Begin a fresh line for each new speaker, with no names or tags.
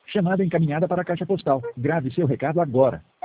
Chamada encaminhada para a caixa postal. Grave seu recado agora.